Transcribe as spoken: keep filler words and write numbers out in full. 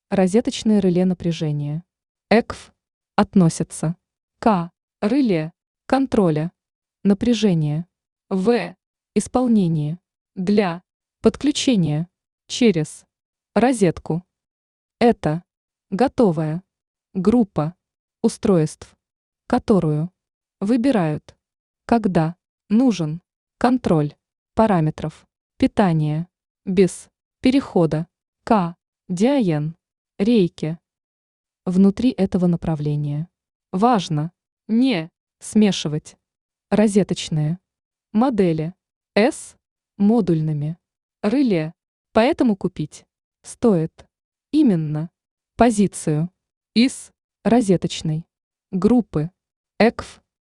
Розеточные реле напряжения. ЭКФ относятся к реле контроля напряжения, в исполнении для подключения через розетку. Это готовая группа устройств, которую выбирают, когда нужен контроль параметров питания без перехода к диаен рейке. Внутри этого направления важно не смешивать розеточные модели с модульными реле, поэтому купить стоит именно позицию из розеточной группы ЭКФ